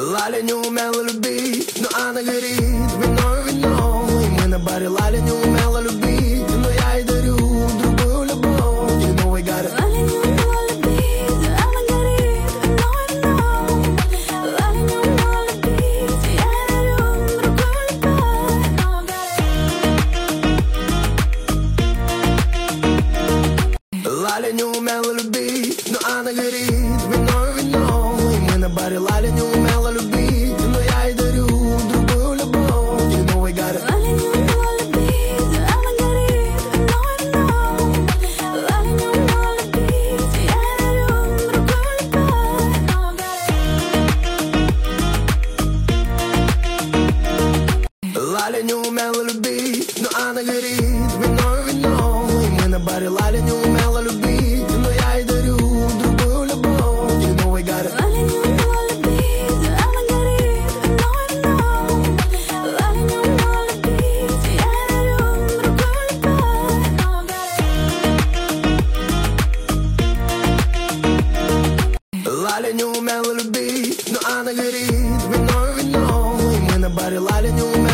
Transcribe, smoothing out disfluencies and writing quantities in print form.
Лаля не умела любить, но она горит вино, вино. И мы на баре, Лаля не умела любить, но я ей дарю другую любовь и новый гарри. Лаля не умела любить, она горит вино, вино. Лаля не умела любить, я ей дарю другую любовь, новый гарри. Лаля не умела любить, но она горит вино, вино. И мы на баре, Лаля не умела любить, но я ей дарю другую любовь и новый гарри. Лаля не умела любить, она горит вино, вино. Лаля не умела любить, я ей дарю другую любовь, новый гарри. Лаля не умела любить, но она горит вино, вино. И мы на баре, Лаля не умела любить, но я ей дарю другую любовь и новый гарри. Лаля не умела любить, она горит вино, вино. Лаля не умела любить, я ей дарю другую любовь, новый гарри. Лаля не умела любить, но она горит вино, вино. И мы на баре, Лаля не умела